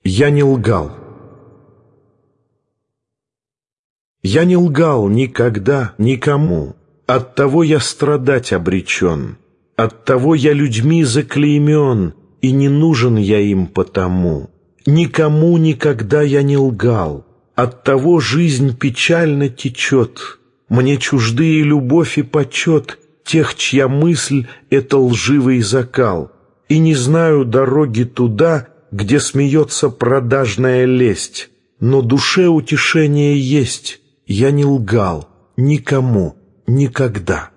Я не лгал. Я не лгал никогда никому, оттого я страдать обречен, оттого я людьми заклеймен, и не нужен я им потому. Никому никогда я не лгал, оттого жизнь печально течет, мне чужды и любовь, и почет тех, чья мысль — это лживый закал, и не знаю дороги туда, где смеется продажная лесть, но душе утешение есть, я не лгал никому никогда.